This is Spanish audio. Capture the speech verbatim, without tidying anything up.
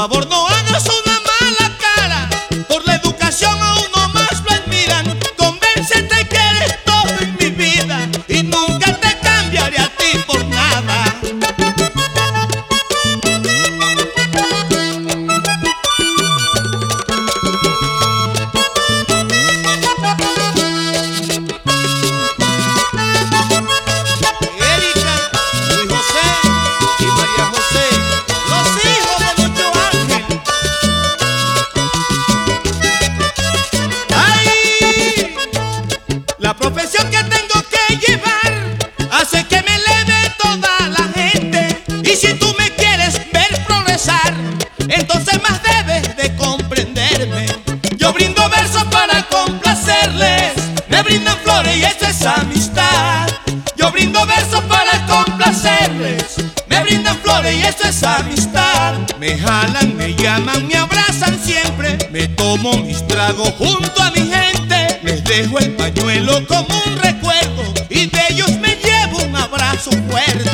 favor no hagas una mala cara, por la educación a uno más lo admiran. Convéncete que eres todo en mi vida y nunca te cambiaré a ti por nada. La profesión que tengo que llevar hace que me eleve toda la gente. Y si tú me quieres ver progresar, entonces más debes de comprenderme. Yo brindo versos para complacerles, me brindan flores y eso es amistad. Yo brindo versos para complacerles, me brindan flores y eso es amistad. Me jalan, me llaman, me abrazan siempre, me tomo mis tragos junto a mi gente. Les dejo el pañuelo como un recuerdo y de ellos me llevo un abrazo fuerte.